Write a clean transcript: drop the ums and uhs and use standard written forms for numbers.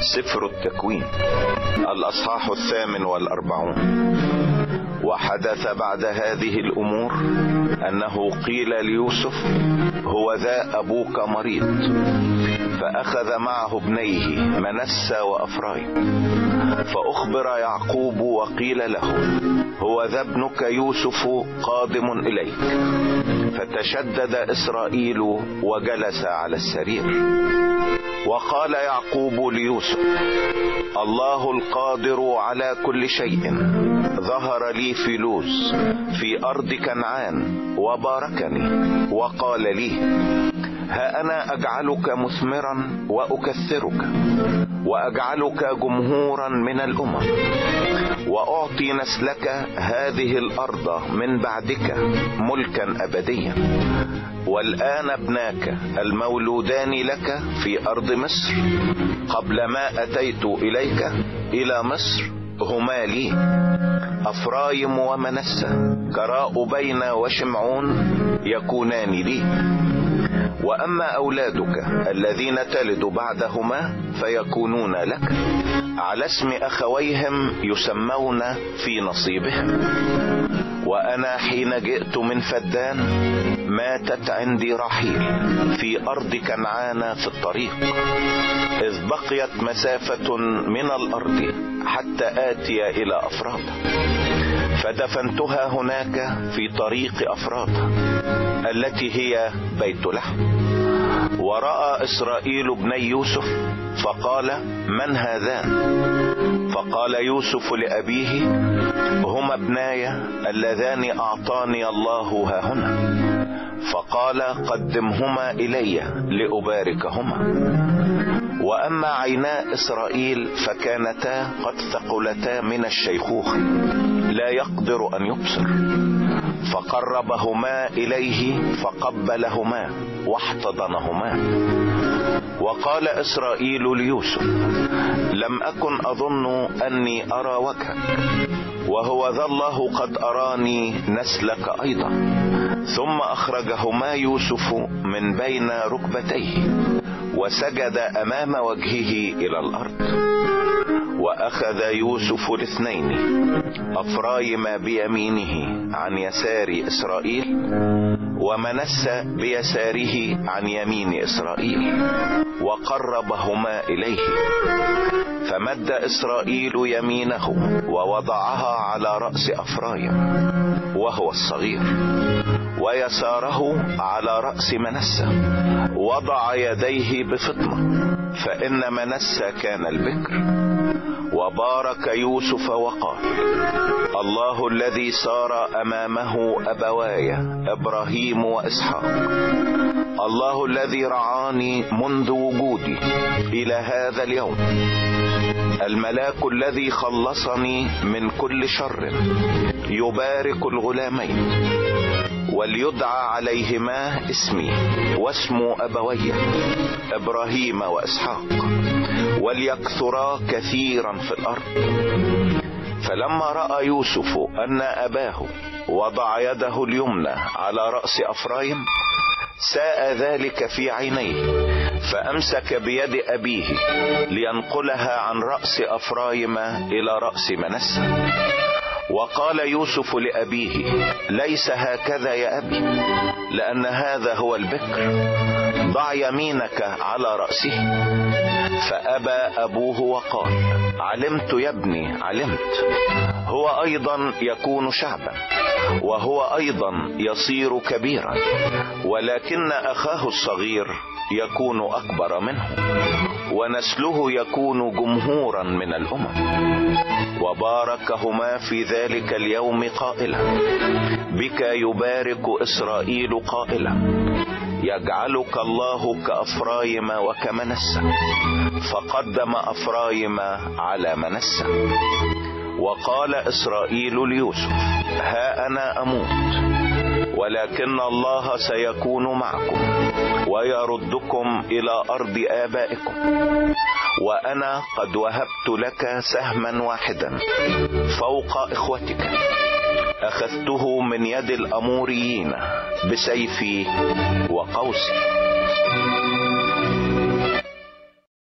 سفر التكوين الأصحاح 48. وحدث بعد هذه الأمور أنه قيل ليوسف: هو ذا أبوك مريض. فأخذ معه ابنيه منسى وأفرايم. فأخبر يعقوب وقيل له: هو ذا ابنك يوسف قادم إليك. فتشدد إسرائيل وجلس على السرير. وقال يعقوب ليوسف: الله القادر على كل شيء ظهر لي في لوز في أرض كنعان وباركني وقال لي: ها أنا أجعلك مثمرا وأكثرك وأجعلك جمهورا من الأمم، وأعطي نسلك هذه الأرض من بعدك ملكا أبديا. والآن ابناك المولودان لك في أرض مصر قبل ما أتيت إليك إلى مصر هما لي، أفرايم ومنسى كراء بين وشمعون يكونان لي. وأما أولادك الذين تلد بعدهما فيكونون لك، على اسم أخويهم يسمون في نصيبهم. وأنا حين جئت من فدان ماتت عندي رحيل في أرض كنعان في الطريق، إذ بقيت مسافة من الأرض حتى آتي إلى أفراط، فدفنتها هناك في طريق أفراط التي هي بيت لحم. ورأى إسرائيل ابني يوسف فقال: من هذان؟ فقال يوسف لأبيه: هما ابناي اللذان أعطاني الله هاهنا. فقال: قدمهما إلي لأباركهما. وأما عينا إسرائيل فكانتا قد ثقلتا من الشيخوخة، لا يقدر أن يبصر. فقربهما إليه فقبلهما واحتضنهما. وقال إسرائيل ليوسف: لم أكن أظن أني أرى وجهك، وهو ذا الله قد أراني نسلك أيضا. ثم أخرجهما يوسف من بين ركبتيه وسجد أمام وجهه إلى الأرض. وأخذ يوسف الاثنين، أفرايم بيمينه عن يسار إسرائيل، ومنسى بيساره عن يمين إسرائيل، وقربهما إليه. فمد إسرائيل يمينه ووضعها على رأس أفرايم وهو الصغير، ويساره على رأس منسى، وضع يديه بفطنة، فإن منسى كان البكر. وبارك يوسف وقال: الله الذي صار أمامه أبواي إبراهيم وإسحاق، الله الذي رعاني منذ وجودي إلى هذا اليوم، الملاك الذي خلصني من كل شر، يبارك الغلامين، وليدعى عليهما اسمي واسم أبوي إبراهيم وإسحاق، وليكثرا كثيرا في الأرض. فلما رأى يوسف أن أباه وضع يده اليمنى على رأس أفرايم ساء ذلك في عينيه، فأمسك بيد أبيه لينقلها عن رأس أفرايم إلى رأس منسى. وقال يوسف لأبيه: ليس هكذا يا أبي، لأن هذا هو البكر، ضع يمينك على رأسه. فأبى أبوه وقال: علمت يا ابني، علمت، هو أيضا يكون شعبا، وهو أيضا يصير كبيرا، ولكن أخاه الصغير يكون أكبر منه، ونسله يكون جمهورا من الأمم. وباركهما في ذلك اليوم قائلا: بك يبارك إسرائيل قائلا: يجعلك الله كأفرايم وكمنسى. فقدم أفرايم على منسى. وقال إسرائيل ليوسف: ها أنا أموت، ولكن الله سيكون معكم ويردكم إلى أرض آبائكم، وأنا قد وهبت لك سهما واحدا فوق إخوتك، أخذته من يد الأموريين بسيفي وقوسي.